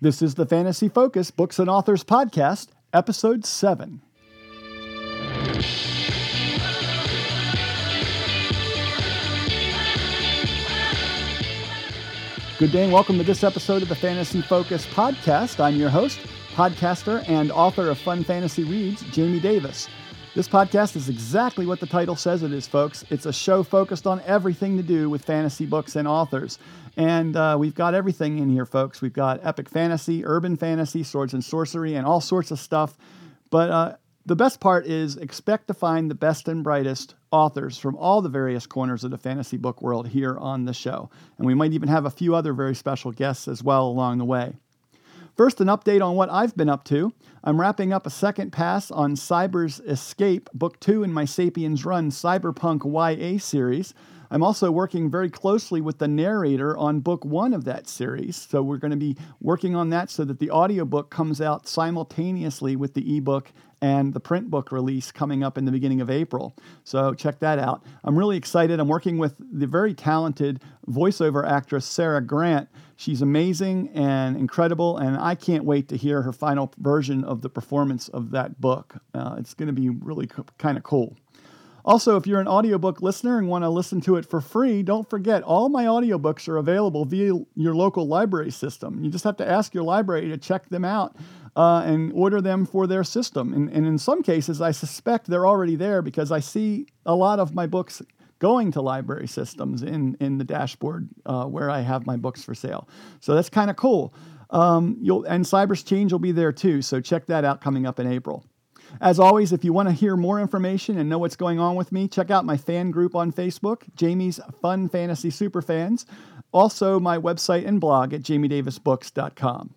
This is the Fantasy Focus Books and Authors Podcast, Episode 7. Good day and welcome to this episode of the Fantasy Focus Podcast. I'm your host, podcaster, and author of Fun Fantasy Reads, Jamie Davis. This podcast is exactly what the title says it is, folks. It's a show focused on everything to do with fantasy books and authors. And we've got everything in here, folks. We've got epic fantasy, urban fantasy, swords and sorcery, and all sorts of stuff. But the best part is expect to find the best and brightest authors from all the various corners of the fantasy book world here on the show. And we might even have a few other very special guests as well along the way. First, an update on what I've been up to. I'm wrapping up a second pass on Cyber's Escape, Book 2 in my Sapiens Run Cyberpunk YA series. I'm also working very closely with the narrator on Book 1 of that series. So we're going to be working on that so that the audiobook comes out simultaneously with the ebook and the print book release coming up in the beginning of April. So check that out. I'm really excited. I'm working with the very talented voiceover actress, Sarah Grant. She's amazing and incredible, and I can't wait to hear her final version of the performance of that book. It's going to be really kind of cool. Also, if you're an audiobook listener and want to listen to it for free, don't forget, all my audiobooks are available via your local library system. You just have to ask your library to check them out and order them for their system. And in some cases, I suspect they're already there because I see a lot of my books going to library systems in the dashboard where I have my books for sale. So that's kind of cool. And Cyber's Change will be there too, so check that out coming up in April. As always, if you want to hear more information and know what's going on with me, check out my fan group on Facebook, Jamie's Fun Fantasy Superfans. Also, my website and blog at jamiedavisbooks.com.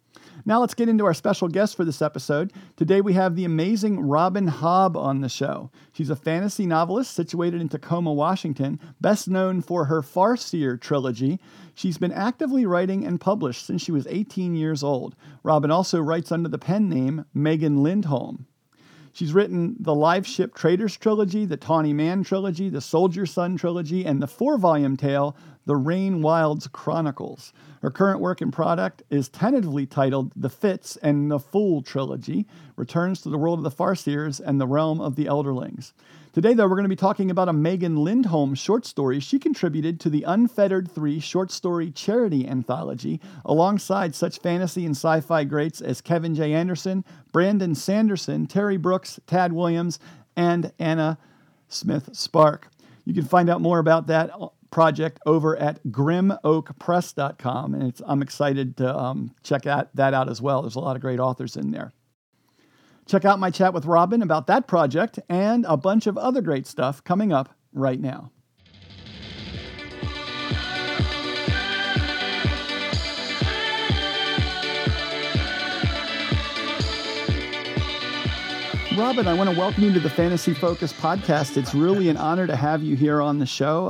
Now let's get into our special guest for this episode. Today we have the amazing Robin Hobb on the show. She's a fantasy novelist situated in Tacoma, Washington, best known for her Farseer trilogy. She's been actively writing and published since she was 18 years old. Robin also writes under the pen name Megan Lindholm. She's written the Live Ship Traders trilogy, the Tawny Man trilogy, the Soldier Son trilogy, and the 4-volume tale, The Rain Wilds Chronicles. Her current work in product is tentatively titled The Fitz and the Fool trilogy, returns to the world of the Farseers and the realm of the Elderlings. Today, though, we're going to be talking about a Megan Lindholm short story she contributed to the Unfettered 3 short story charity anthology, alongside such fantasy and sci-fi greats as Kevin J. Anderson, Brandon Sanderson, Terry Brooks, Tad Williams, and Anna Smith Spark. You can find out more about that project over at grimoakpress.com, and I'm excited to check that out as well. There's a lot of great authors in there. Check out my chat with Robin about that project and a bunch of other great stuff coming up right now. Robin, I want to welcome you to the Fantasy Focus Podcast. It's really an honor to have you here on the show.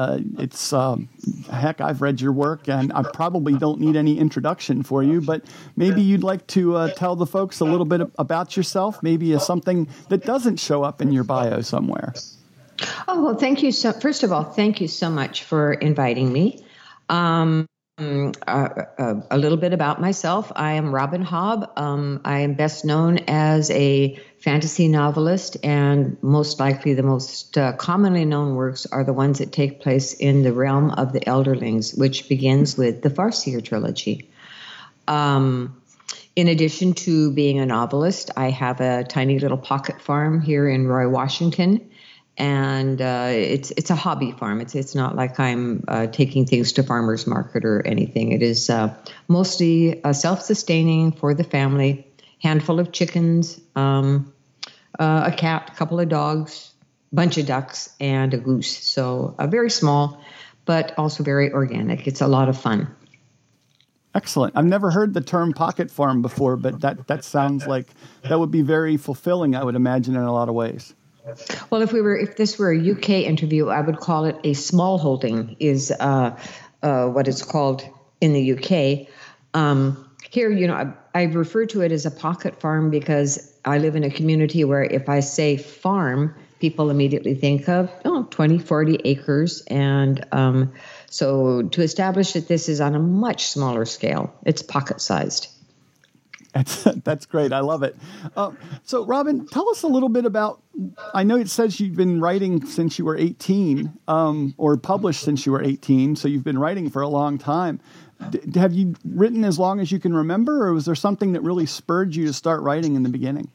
I've read your work, and I probably don't need any introduction for you, but maybe you'd like to tell the folks a little bit about yourself, maybe something that doesn't show up in your bio somewhere. Oh, well, thank you. First of all, thank you so much for inviting me. A little bit about myself. I am Robin Hobb. I am best known as a fantasy novelist, and most likely the most commonly known works are the ones that take place in the realm of the Elderlings, which begins with the Farseer trilogy. In addition to being a novelist, I have a tiny little pocket farm here in Roy, Washington. And it's a hobby farm. It's not like I'm taking things to farmer's market or anything. It is mostly self-sustaining for the family. Handful of chickens, a cat, a couple of dogs, bunch of ducks, and a goose. So very small, but also very organic. It's a lot of fun. Excellent. I've never heard the term pocket farm before, but that sounds like that would be very fulfilling, I would imagine, in a lot of ways. Well, if this were a UK interview, I would call it a small holding is what it's called in the UK. Here, I refer to it as a pocket farm because I live in a community where if I say farm, people immediately think of 20, 40 acres. And So to establish that this is on a much smaller scale, it's pocket-sized. That's great. I love it. So, Robin, tell us a little bit about, I know it says you've been writing since you were 18, or published since you were 18, so you've been writing for a long time. Have you written as long as you can remember, or was there something that really spurred you to start writing in the beginning?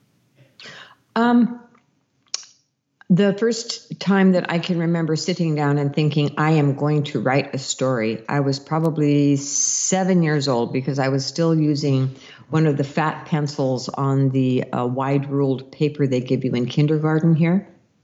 The first time that I can remember sitting down and thinking, I am going to write a story, I was probably 7 years old, because I was still using one of the fat pencils on the wide ruled paper they give you in kindergarten here.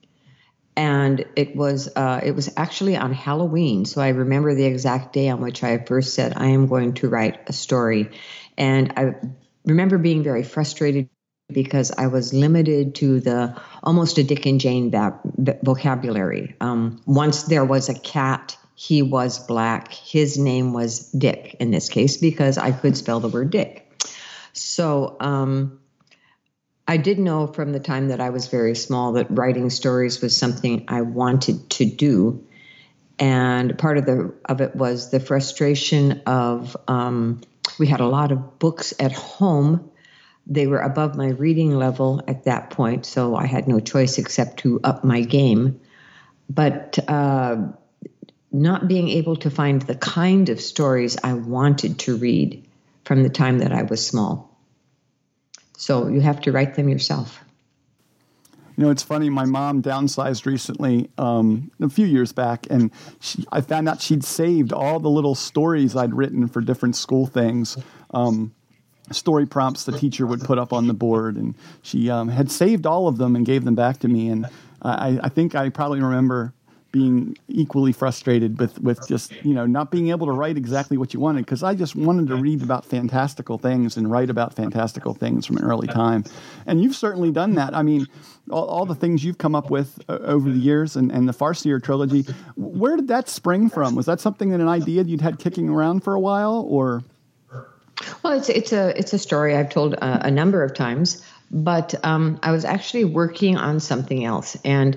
And it was actually on Halloween. So I remember the exact day on which I first said, I am going to write a story. And I remember being very frustrated because I was limited to almost a Dick and Jane vocabulary. Once there was a cat, he was black. His name was Dick in this case, because I could spell the word Dick. So I did know from the time that I was very small that writing stories was something I wanted to do. And part of it was the frustration of we had a lot of books at home. They were above my reading level at that point, so I had no choice except to up my game. But not being able to find the kind of stories I wanted to read from the time that I was small. So you have to write them yourself. You know, it's funny, my mom downsized recently, a few years back, and I found out she'd saved all the little stories I'd written for different school things, story prompts the teacher would put up on the board, and she had saved all of them and gave them back to me. And I think I probably remember being equally frustrated with just, not being able to write exactly what you wanted, because I just wanted to read about fantastical things and write about fantastical things from an early time. And you've certainly done that. I mean, all the things you've come up with over the years and the Farseer trilogy, where did that spring from? Was that something, an idea you'd had kicking around for a while, or? Well, it's a story I've told a number of times, but I was actually working on something else. And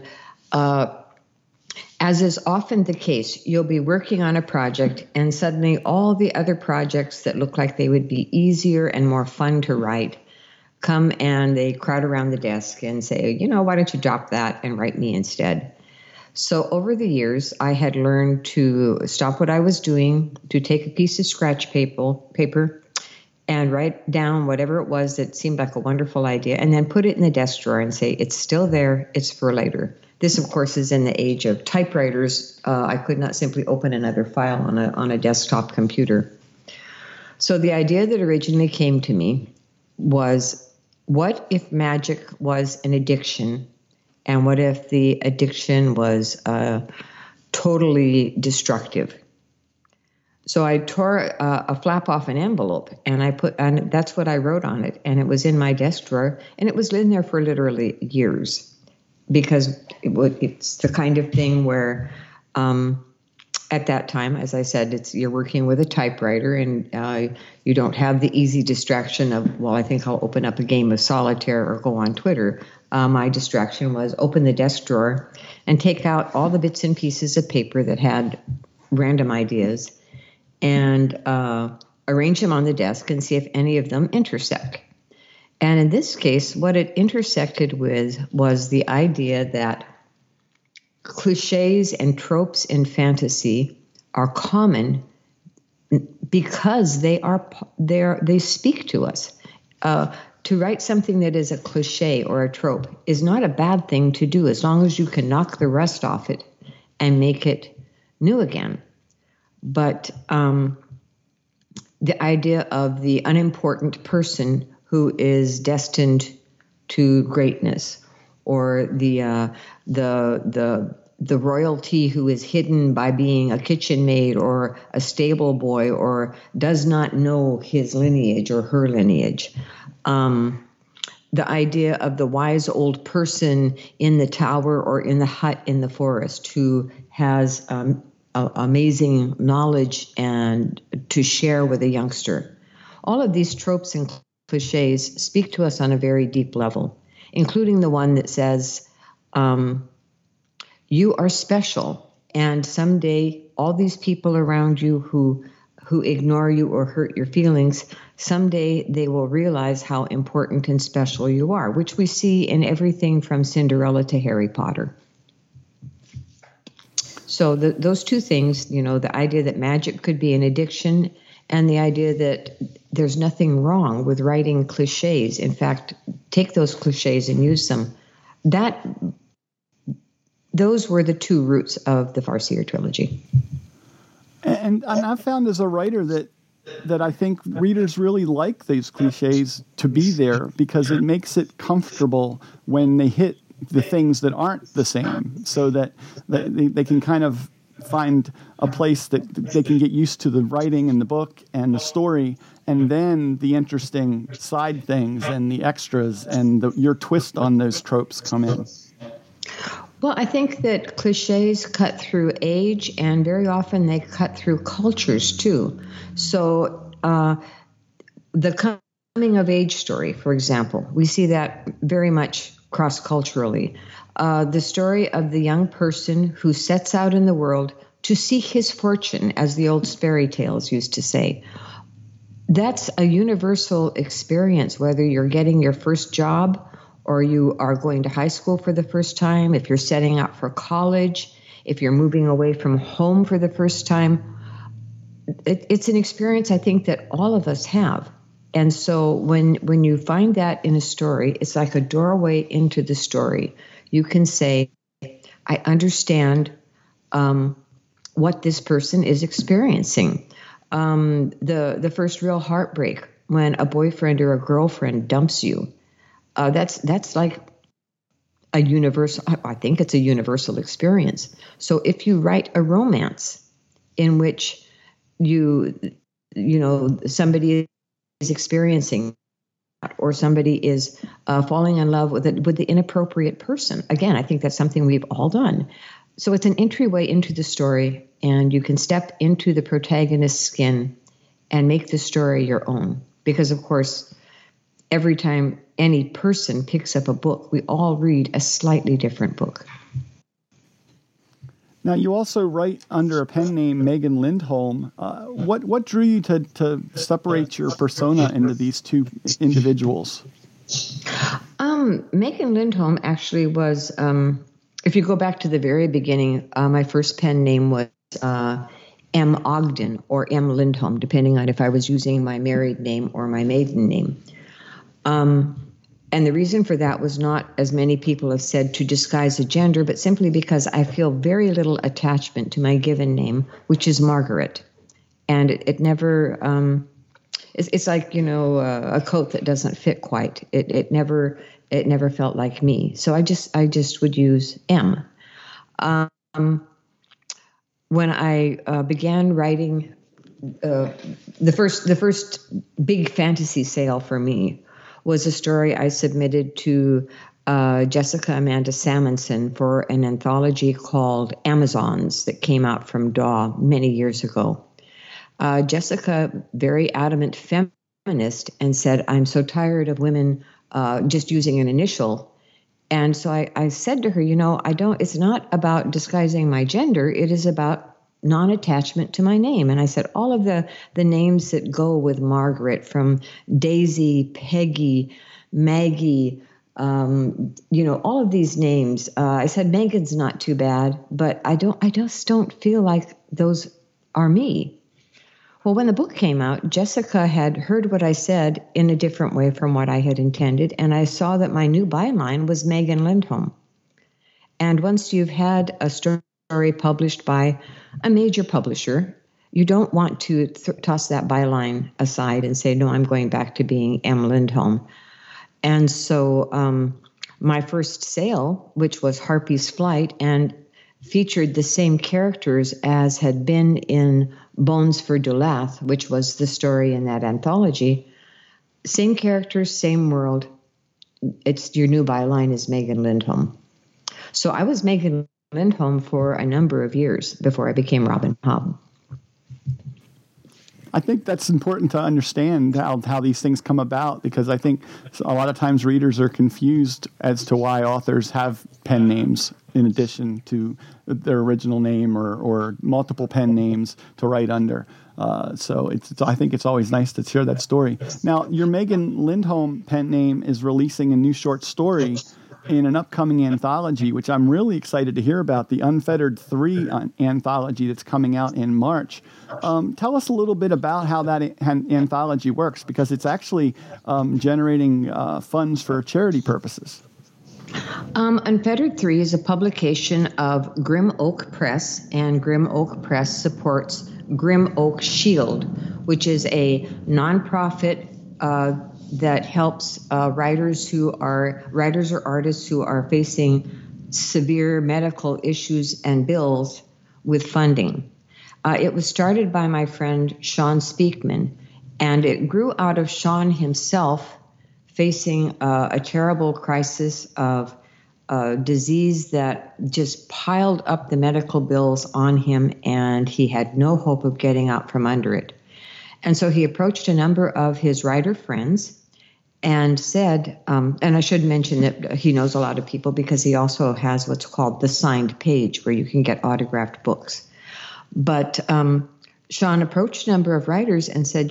as is often the case, you'll be working on a project and suddenly all the other projects that look like they would be easier and more fun to write come and they crowd around the desk and say, why don't you drop that and write me instead? So over the years, I had learned to stop what I was doing, to take a piece of scratch paper and write down whatever it was that seemed like a wonderful idea, and then put it in the desk drawer and say, it's still there, it's for later. This, of course, is in the age of typewriters. I could not simply open another file on a desktop computer. So the idea that originally came to me was, what if magic was an addiction? And what if the addiction was totally destructive? So I tore a flap off an envelope, and that's what I wrote on it. And it was in my desk drawer, and it was in there for literally years, because it's the kind of thing where at that time, as I said, you're working with a typewriter, and you don't have the easy distraction of, I think I'll open up a game of solitaire or go on Twitter. My distraction was open the desk drawer and take out all the bits and pieces of paper that had random ideas and arrange them on the desk and see if any of them intersect. And in this case, what it intersected with was the idea that cliches and tropes in fantasy are common because they speak to us. To write something that is a cliche or a trope is not a bad thing to do, as long as you can knock the rust off it and make it new again. But the idea of the unimportant person who is destined to greatness, or the royalty who is hidden by being a kitchen maid or a stable boy, or does not know his lineage or her lineage. The idea of the wise old person in the tower or in the hut in the forest who has amazing knowledge and to share with a youngster. All of these tropes and cliches speak to us on a very deep level, including the one that says, you are special, and someday all these people around you who ignore you or hurt your feelings, someday they will realize how important and special you are, which we see in everything from Cinderella to Harry Potter. So those two things, the idea that magic could be an addiction and the idea that there's nothing wrong with writing cliches. In fact, take those cliches and use them. Those were the two roots of the Farseer trilogy. And I've found as a writer that I think readers really like these cliches to be there because it makes it comfortable when they hit the things that aren't the same, so that they can kind of find a place that they can get used to the writing and the book and the story, and then the interesting side things and the extras and your twist on those tropes come in. Well, I think that cliches cut through age, and very often they cut through cultures too. So the coming of age story, for example, we see that very much cross-culturally. The story of the young person who sets out in the world to seek his fortune, as the old fairy tales used to say. That's a universal experience, whether you're getting your first job or you are going to high school for the first time, if you're setting out for college, if you're moving away from home for the first time. It's an experience I think that all of us have. And so when you find that in a story, it's like a doorway into the story. You can say, I understand what this person is experiencing. The first real heartbreak when a boyfriend or a girlfriend dumps you, that's like a universal, I think it's a universal experience. So if you write a romance in which somebody is experiencing or somebody is falling in love with the inappropriate person, again, I think that's something we've all done. So it's an entryway into the story, and you can step into the protagonist's skin and make the story your own. Because, of course, every time any person picks up a book, we all read a slightly different book. Now, you also write under a pen name Megan Lindholm. What drew you to separate your persona into these two individuals? Megan Lindholm actually was, if you go back to the very beginning, my first pen name was M. Ogden or M. Lindholm, depending on if I was using my married name or my maiden name. And the reason for that was not, as many people have said, to disguise a gender, but simply because I feel very little attachment to my given name, which is Margaret. And it never, it's like, a coat that doesn't fit quite. It never felt like me. So I just would use M. When I began writing, the first big fantasy sale for me was a story I submitted to Jessica Amanda Salmonson for an anthology called Amazons that came out from DAW many years ago. Jessica, very adamant feminist, and said, I'm so tired of women just using an initial. And so I said to her, it's not about disguising my gender. It is about non-attachment to my name. And I said, all of the names that go with Margaret, from Daisy, Peggy, Maggie, all of these names. I said, Megan's not too bad, but I just don't feel like those are me. Well, when the book came out, Jessica had heard what I said in a different way from what I had intended, and I saw that my new byline was Megan Lindholm. And once you've had a story published by a major publisher, you don't want to toss that byline aside and say, no, I'm going back to being M. Lindholm. And so my first sale, which was Harpy's Flight, and featured the same characters as had been in Bones for Dulath, which was the story in that anthology. Same characters, same world. It's your new byline is Megan Lindholm. So I was Megan Lindholm for a number of years before I became Robin Hobb. I think that's important to understand how these things come about, because I think a lot of times readers are confused as to why authors have pen names in addition to their original name or multiple pen names to write under. So I think it's always nice to share that story. Now, your Megan Lindholm pen name is releasing a new short story in an upcoming anthology, which I'm really excited to hear about, the Unfettered 3 anthology that's coming out in March. Tell us a little bit about how that anthology works, because it's actually generating funds for charity purposes. Unfettered 3 is a publication of Grim Oak Press, and Grim Oak Press supports Grim Oak Shield, which is a nonprofit that helps writers or artists who are facing severe medical issues and bills with funding. It was started by my friend Sean Speakman, and it grew out of Sean himself facing a terrible crisis of disease that just piled up the medical bills on him, and he had no hope of getting out from under it. And so he approached a number of his writer friends and said, and I should mention that he knows a lot of people because he also has what's called the signed page where you can get autographed books. But Sean approached a number of writers and said,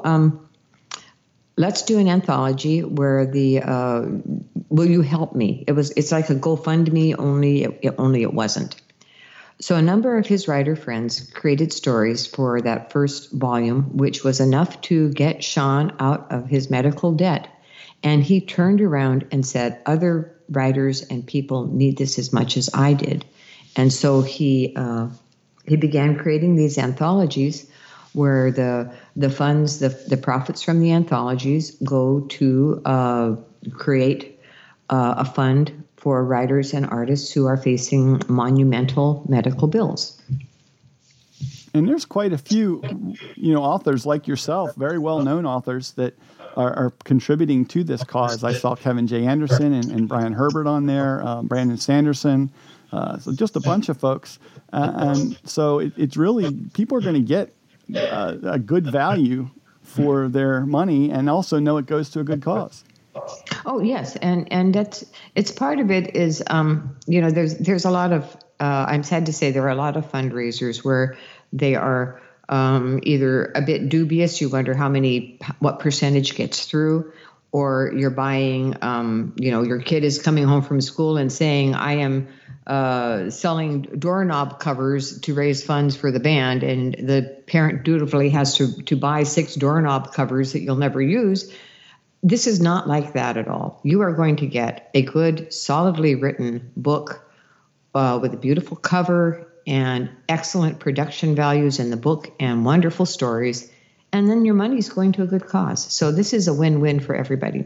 let's do an anthology where will you help me? It's like a GoFundMe, only it wasn't. So a number of his writer friends created stories for that first volume, which was enough to get Sean out of his medical debt. And he turned around and said, other writers and people need this as much as I did. And so he began creating these anthologies where the funds, the profits from the anthologies go to create a fund for writers and artists who are facing monumental medical bills. And there's quite a few, authors like yourself, very well-known authors that are contributing to this cause. I saw Kevin J. Anderson and Brian Herbert on there, Brandon Sanderson, so just a bunch of folks. And so it's really, people are going to get a good value for their money and also know it goes to a good cause. Oh, yes. And it's part of it is, there's a lot of, I'm sad to say there are a lot of fundraisers where they are either a bit dubious. You wonder what percentage gets through, or you're buying, your kid is coming home from school and saying, I am selling doorknob covers to raise funds for the band. And the parent dutifully has to buy 6 doorknob covers that you'll never use. This is not like that at all. You are going to get a good, solidly written book with a beautiful cover and excellent production values in the book and wonderful stories. And then your money's going to a good cause. So this is a win-win for everybody.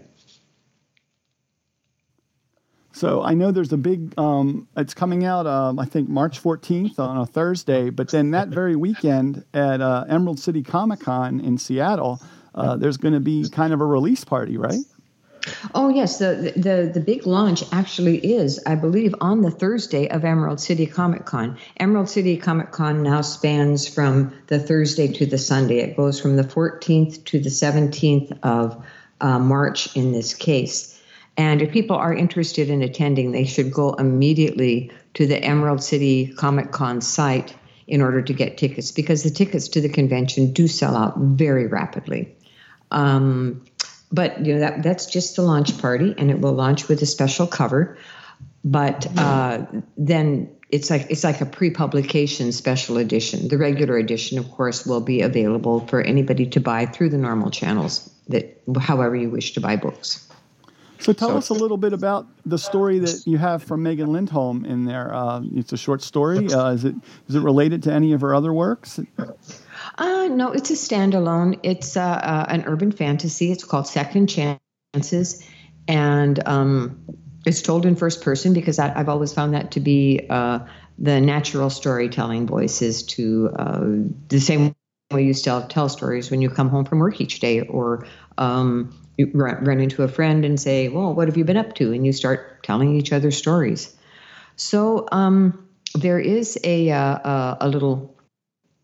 So I know there's a big, it's coming out, I think, March 14th on a Thursday. But then that very weekend at Emerald City Comic Con in Seattle, there's going to be kind of a release party, right? Oh, yes. The big launch actually is, I believe, on the Thursday of Emerald City Comic Con. Emerald City Comic Con now spans from the Thursday to the Sunday. It goes from the 14th to the 17th of March in this case. And if people are interested in attending, they should go immediately to the Emerald City Comic Con site in order to get tickets, because the tickets to the convention do sell out very rapidly. But that's just the launch party, and it will launch with a special cover. But then it's like a pre-publication special edition. The regular edition, of course, will be available for anybody to buy through the normal channels, that however you wish to buy books. So tell us a little bit about the story that you have from Megan Lindholm in there. It's a short story. Is it related to any of her other works? No, it's a standalone. It's an urban fantasy. It's called Second Chances, and it's told in first person because I've always found that to be the natural storytelling voice, is to the same way you still tell stories when you come home from work each day, or you run into a friend and say, well, what have you been up to? And you start telling each other stories. So there is a little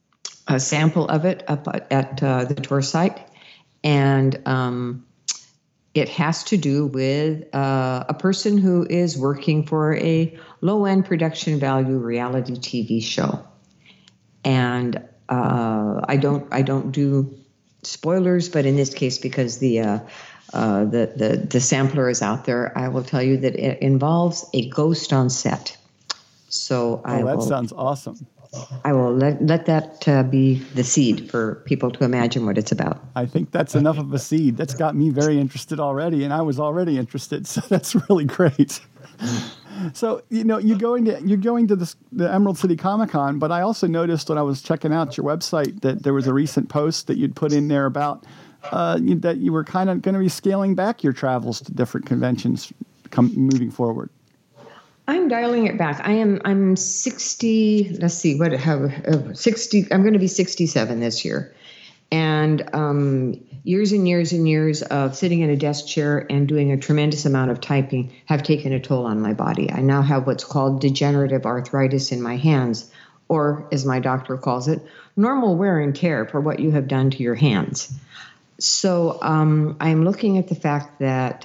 a sample of it up at the tour site, and it has to do with a person who is working for a low-end production value reality TV show. And I don't do spoilers, but in this case, because the sampler is out there, I will tell you that it involves a ghost on set. So that sounds awesome. I will let that be the seed for people to imagine what it's about. I think that's enough of a seed. That's got me very interested already, and I was already interested. So that's really great. So you're going to the Emerald City Comic-Con, but I also noticed when I was checking out your website that there was a recent post that you'd put in there about that you were kind of going to be scaling back your travels to different conventions moving forward. I'm dialing it back. I'm 60. Let's see 60. I'm going to be 67 this year, and years and years and years of sitting in a desk chair and doing a tremendous amount of typing have taken a toll on my body. I now have what's called degenerative arthritis in my hands, or as my doctor calls it, normal wear and tear for what you have done to your hands. So I'm looking at the fact that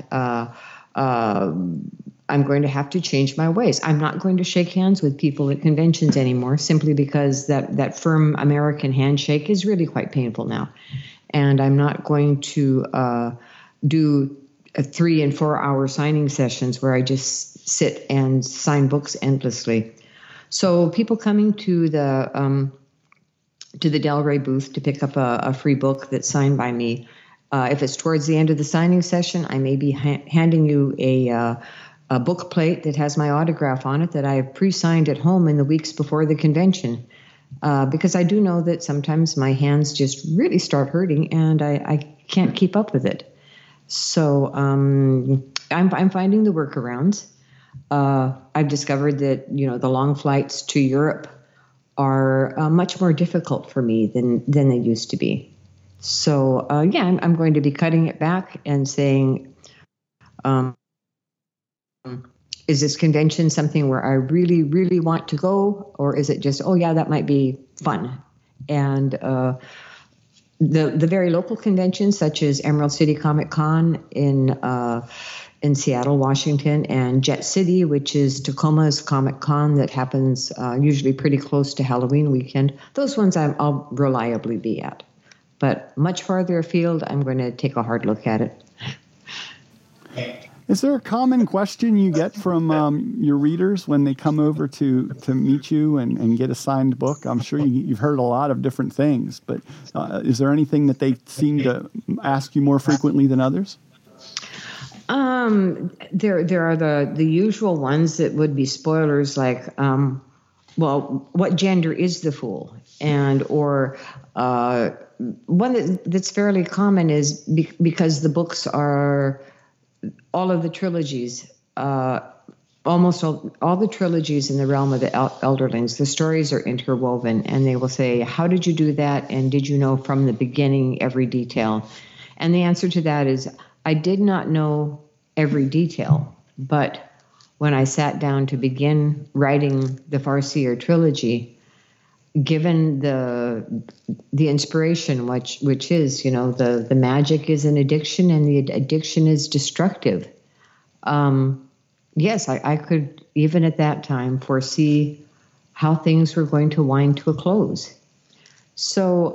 I'm going to have to change my ways. I'm not going to shake hands with people at conventions anymore, simply because that firm American handshake is really quite painful now. And I'm not going to do 3 and 4 hour signing sessions where I just sit and sign books endlessly. So people coming to the Del Rey booth to pick up a free book that's signed by me, if it's towards the end of the signing session, I may be handing you a book plate that has my autograph on it that I have pre-signed at home in the weeks before the convention, because I do know that sometimes my hands just really start hurting and I can't keep up with it. So I'm finding the workarounds. I've discovered that the long flights to Europe are much more difficult for me than they used to be. So I'm going to be cutting it back and saying, is this convention something where I really, really want to go, or is it just, that might be fun? And the very local conventions, such as Emerald City Comic Con in Seattle, Washington, and Jet City, which is Tacoma's Comic Con that happens usually pretty close to Halloween weekend, those ones I'll reliably be at. But much farther afield, I'm going to take a hard look at it. Is there a common question you get from your readers when they come over to meet you and get a signed book? I'm sure you've heard a lot of different things, but is there anything that they seem to ask you more frequently than others? There are the usual ones that would be spoilers, like, what gender is the Fool? Or one that's fairly common is because the books are all of the trilogies, almost all the trilogies in the realm of the Elderlings, the stories are interwoven, and they will say, how did you do that? And did you know from the beginning every detail? And the answer to that is, I did not know every detail, but when I sat down to begin writing the Farseer trilogy, given the inspiration, which is, the magic is an addiction and the addiction is destructive. Yes, I could, even at that time, foresee how things were going to wind to a close. So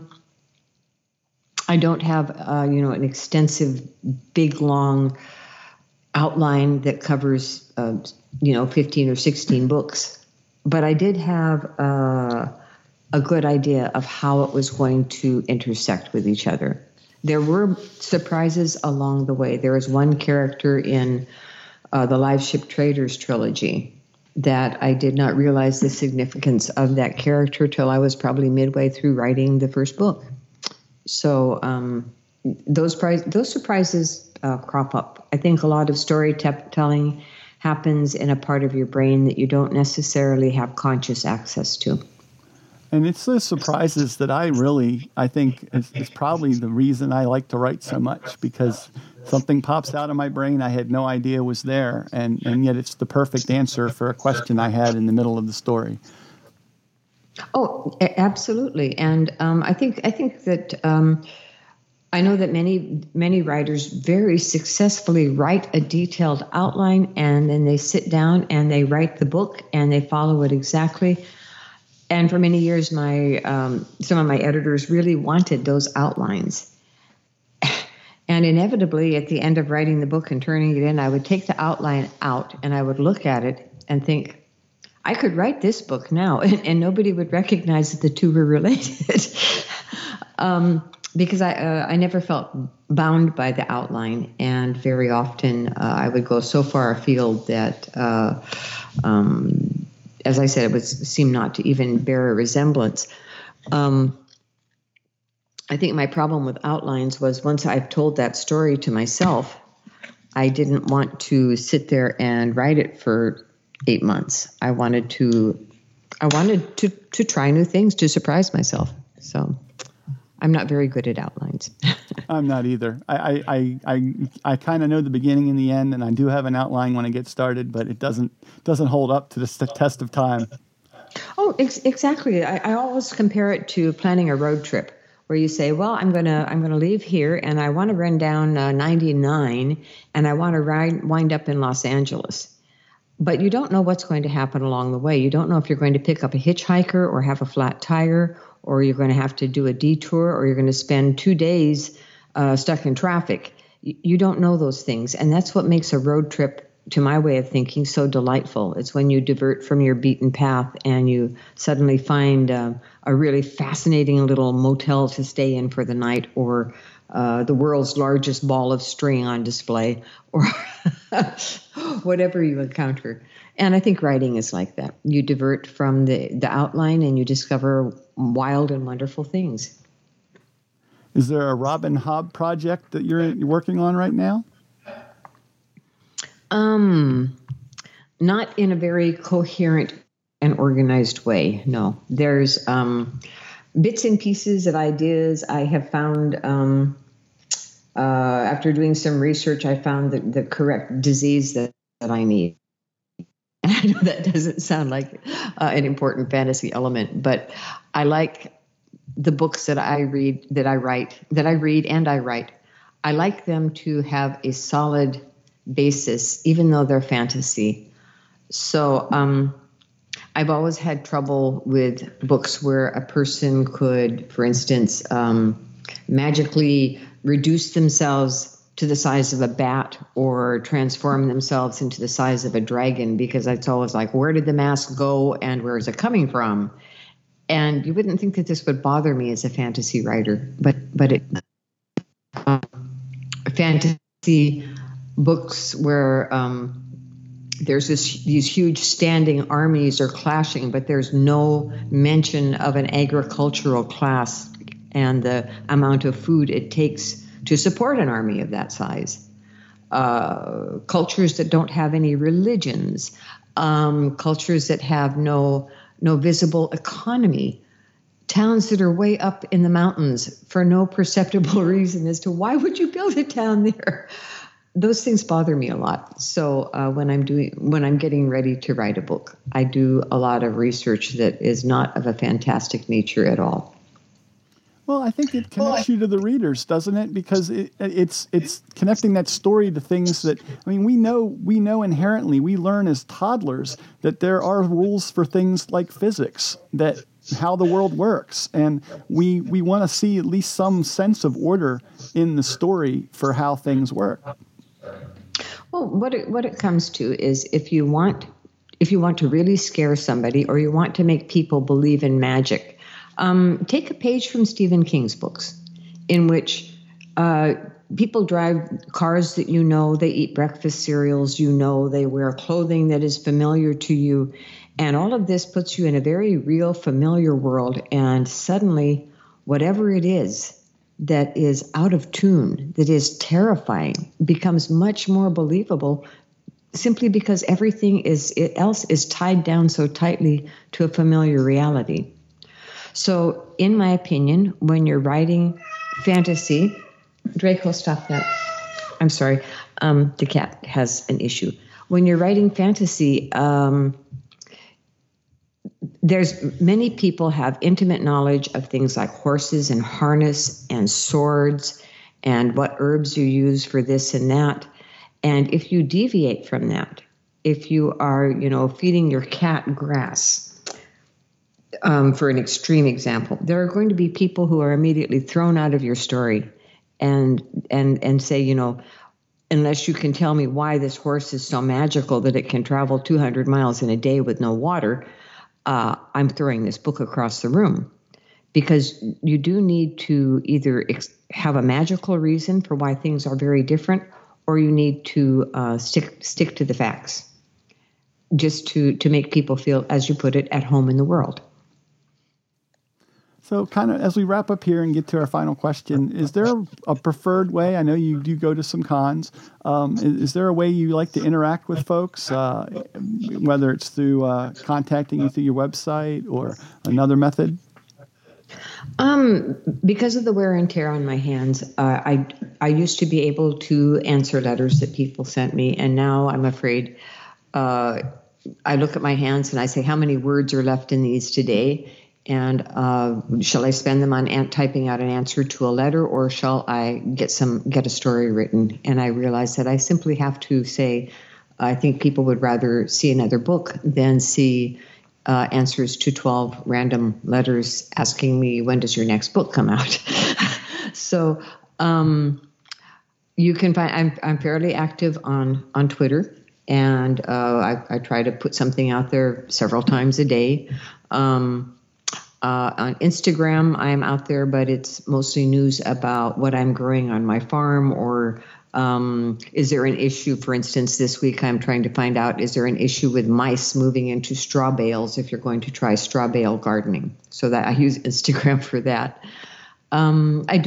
I don't have, an extensive, big, long outline that covers, 15 or 16 books. But I did have a good idea of how it was going to intersect with each other. There were surprises along the way. There was one character in the Live Ship Traders trilogy that I did not realize the significance of that character till I was probably midway through writing the first book. So those surprises crop up. I think a lot of storytelling happens in a part of your brain that you don't necessarily have conscious access to. And it's the surprises that I think is probably the reason I like to write so much, because something pops out of my brain I had no idea was there, and yet it's the perfect answer for a question I had in the middle of the story. Oh, absolutely. And I think that I know that many writers very successfully write a detailed outline, and then they sit down and they write the book and they follow it exactly. And for many years, my some of my editors really wanted those outlines. And inevitably, at the end of writing the book and turning it in, I would take the outline out and I would look at it and think, I could write this book now, and nobody would recognize that the two were related. Because I never felt bound by the outline, and very often I would go so far afield that, as I said, it seemed not to even bear a resemblance. I think my problem with outlines was once I've told that story to myself, I didn't want to sit there and write it for 8 months. I wanted to try new things, to surprise myself. So I'm not very good at outlines. I'm not either. I kind of know the beginning and the end, and I do have an outline when I get started, but it doesn't hold up to the test of time. Oh, exactly. I always compare it to planning a road trip, where you say, well, I'm gonna leave here and I want to run down 99 and I want to wind up in Los Angeles. But you don't know what's going to happen along the way. You don't know if you're going to pick up a hitchhiker or have a flat tire, or you're going to have to do a detour, or you're going to spend 2 days stuck in traffic. You don't know those things. And that's what makes a road trip, to my way of thinking, so delightful. It's when you divert from your beaten path and you suddenly find a really fascinating little motel to stay in for the night, or the world's largest ball of string on display, or whatever you encounter. And I think writing is like that. You divert from the outline and you discover wild and wonderful things. Is there a Robin Hobb project that you're working on right now? Not in a very coherent and organized way. No, there's bits and pieces of ideas I have found. After doing some research, I found the correct disease that I need. And I know that doesn't sound like an important fantasy element, but I like the books that I read, that I write. I like them to have a solid basis, even though they're fantasy. So I've always had trouble with books where a person could, for instance, magically reduce themselves to the size of a bat or transform themselves into the size of a dragon, because it's always like, where did the mask go and where is it coming from? And you wouldn't think that this would bother me as a fantasy writer, but it fantasy books where there's these huge standing armies are clashing, but there's no mention of an agricultural class and the amount of food it takes to support an army of that size. Cultures that don't have any religions, cultures that have no visible economy, towns that are way up in the mountains for no perceptible reason as to why would you build a town there. Those things bother me a lot. So when I'm getting ready to write a book, I do a lot of research that is not of a fantastic nature at all. Well, I think it connects you to the readers, doesn't it? Because it's connecting that story to things that, I mean, we know inherently, we learn as toddlers that there are rules for things like physics, that how the world works, and we want to see at least some sense of order in the story for how things work. Well, what it comes to is if you want to really scare somebody, or you want to make people believe in magic, take a page from Stephen King's books, in which people drive cars that you know, they eat breakfast cereals, you know, they wear clothing that is familiar to you, and all of this puts you in a very real, familiar world, and suddenly, whatever it is that is out of tune, that is terrifying, becomes much more believable, simply because everything else is tied down so tightly to a familiar reality. So, in my opinion, when you're writing fantasy, Draco, stop that. I'm sorry. The cat has an issue. When you're writing fantasy, there's many people have intimate knowledge of things like horses and harness and swords and what herbs you use for this and that. And if you deviate from that, if you are, feeding your cat grass, for an extreme example, there are going to be people who are immediately thrown out of your story and say, unless you can tell me why this horse is so magical that it can travel 200 miles in a day with no water, I'm throwing this book across the room. Because you do need to either have a magical reason for why things are very different, or you need to stick to the facts, just to make people feel, as you put it, at home in the world. So kind of as we wrap up here and get to our final question, is there a preferred way? I know you do go to some cons. Is there a way you like to interact with folks, whether it's through contacting you through your website or another method? Because of the wear and tear on my hands, I used to be able to answer letters that people sent me, and now I'm afraid I look at my hands and I say, how many words are left in these today? And shall I spend them on typing out an answer to a letter, or shall I get a story written? And I realize that I simply have to say, I think people would rather see another book than see answers to 12 random letters asking me, when does your next book come out? So you can find, I'm fairly active on Twitter, and I try to put something out there several times a day. On Instagram, I'm out there, but it's mostly news about what I'm growing on my farm, or is there an issue? For instance, this week I'm trying to find out, is there an issue with mice moving into straw bales if you're going to try straw bale gardening? So that I use Instagram for that. I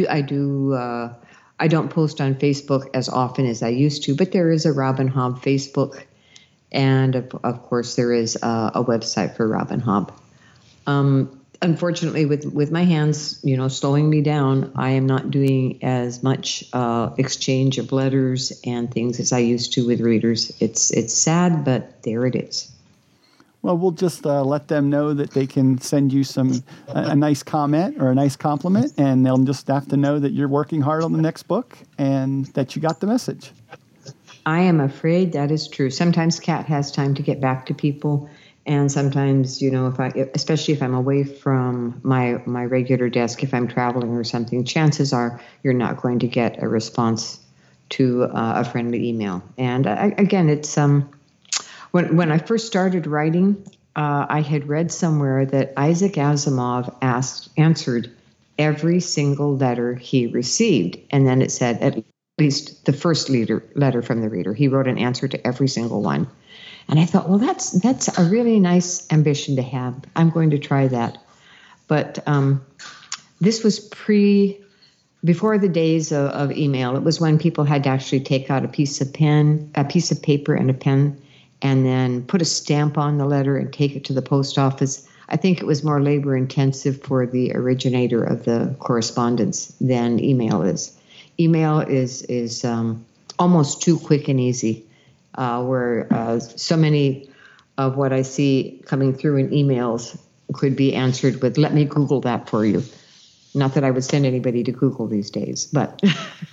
don't post on Facebook as often as I used to, but there is a Robin Hobb Facebook, and of course there is a website for Robin Hobb. Unfortunately, with my hands, slowing me down, I am not doing as much exchange of letters and things as I used to with readers. It's sad, but there it is. Well, we'll just let them know that they can send you a nice comment or a nice compliment, and they'll just have to know that you're working hard on the next book and that you got the message. I am afraid that is true. Sometimes Kat has time to get back to people. And sometimes, especially if I'm away from my regular desk, if I'm traveling or something, chances are you're not going to get a response to a friendly email. And again, it's when I first started writing, I had read somewhere that Isaac Asimov answered every single letter he received, and then it said at least the first letter from the reader. He wrote an answer to every single one. And I thought, well, that's a really nice ambition to have. I'm going to try that. But this was before the days of email. It was when people had to actually take out a piece of paper and a pen, and then put a stamp on the letter and take it to the post office. I think it was more labor intensive for the originator of the correspondence than email is. Email is almost too quick and easy. Where so many of what I see coming through in emails could be answered with, let me Google that for you. Not that I would send anybody to Google these days, but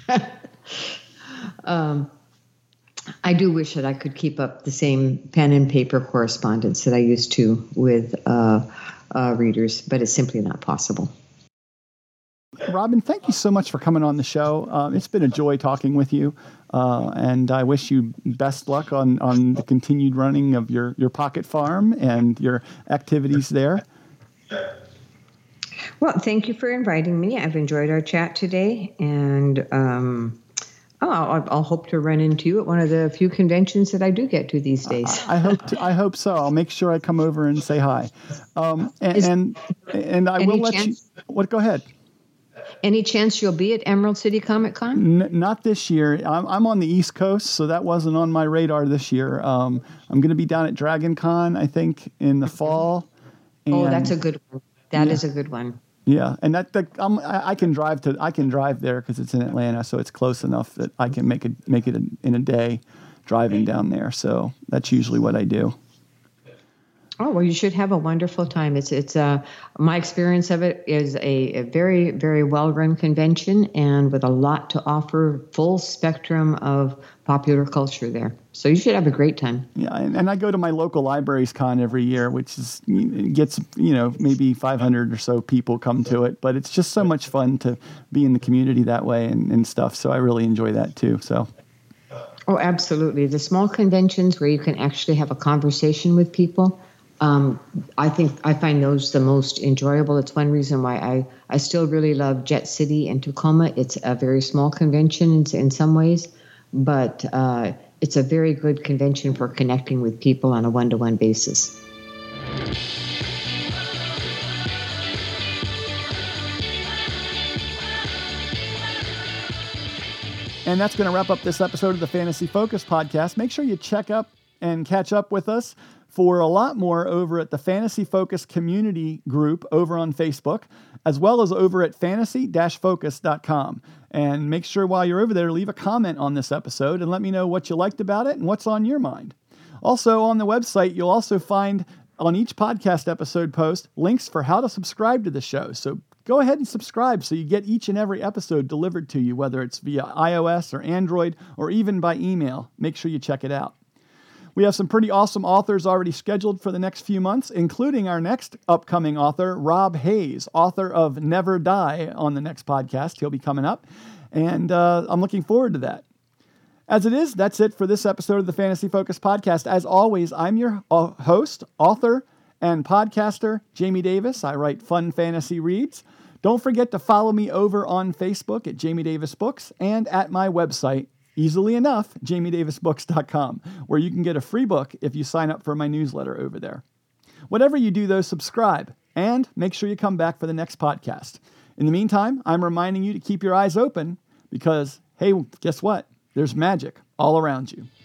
I do wish that I could keep up the same pen and paper correspondence that I used to with readers, but it's simply not possible. Robin, thank you so much for coming on the show. It's been a joy talking with you, and I wish you best luck on the continued running of your pocket farm and your activities there. Well, thank you for inviting me. I've enjoyed our chat today, and I'll hope to run into you at one of the few conventions that I do get to these days. I hope so. I'll make sure I come over and say hi. And I will let you. What? Go ahead. Any chance you'll be at Emerald City Comic Con? Not this year. I'm on the East Coast, so that wasn't on my radar this year. I'm going to be down at Dragon Con, I think, in the fall. And, that's a good one. That is a good one. Yeah, and I can drive there because it's in Atlanta, so it's close enough that I can make it in a day driving down there. So that's usually what I do. Oh, well, you should have a wonderful time. It's my experience of it is a very, very well-run convention and with a lot to offer, full spectrum of popular culture there. So you should have a great time. Yeah, and I go to my local libraries con every year, which is gets maybe 500 or so people come to it, but it's just so much fun to be in the community that way and stuff. So I really enjoy that too. So. Oh, absolutely. The small conventions where you can actually have a conversation with people. I find those the most enjoyable. It's one reason why I still really love Jet City in Tacoma. It's a very small convention in some ways, but it's a very good convention for connecting with people on a one-to-one basis. And that's going to wrap up this episode of the Fantasy Focus podcast. Make sure you check up and catch up with us for a lot more over at the Fantasy Focus community group over on Facebook, as well as over at fantasy-focus.com. And make sure while you're over there, leave a comment on this episode and let me know what you liked about it and what's on your mind. Also, on the website, you'll also find on each podcast episode post links for how to subscribe to the show. So go ahead and subscribe so you get each and every episode delivered to you, whether it's via iOS or Android or even by email. Make sure you check it out. We have some pretty awesome authors already scheduled for the next few months, including our next upcoming author, Rob Hayes, author of Never Die, on the next podcast. He'll be coming up, and I'm looking forward to that. As it is, that's it for this episode of the Fantasy Focus podcast. As always, I'm your host, author, and podcaster, Jamie Davis. I write fun fantasy reads. Don't forget to follow me over on Facebook at Jamie Davis Books and at my website, easily enough, jamiedavisbooks.com, where you can get a free book if you sign up for my newsletter over there. Whatever you do, though, subscribe and make sure you come back for the next podcast. In the meantime, I'm reminding you to keep your eyes open because, hey, guess what? There's magic all around you.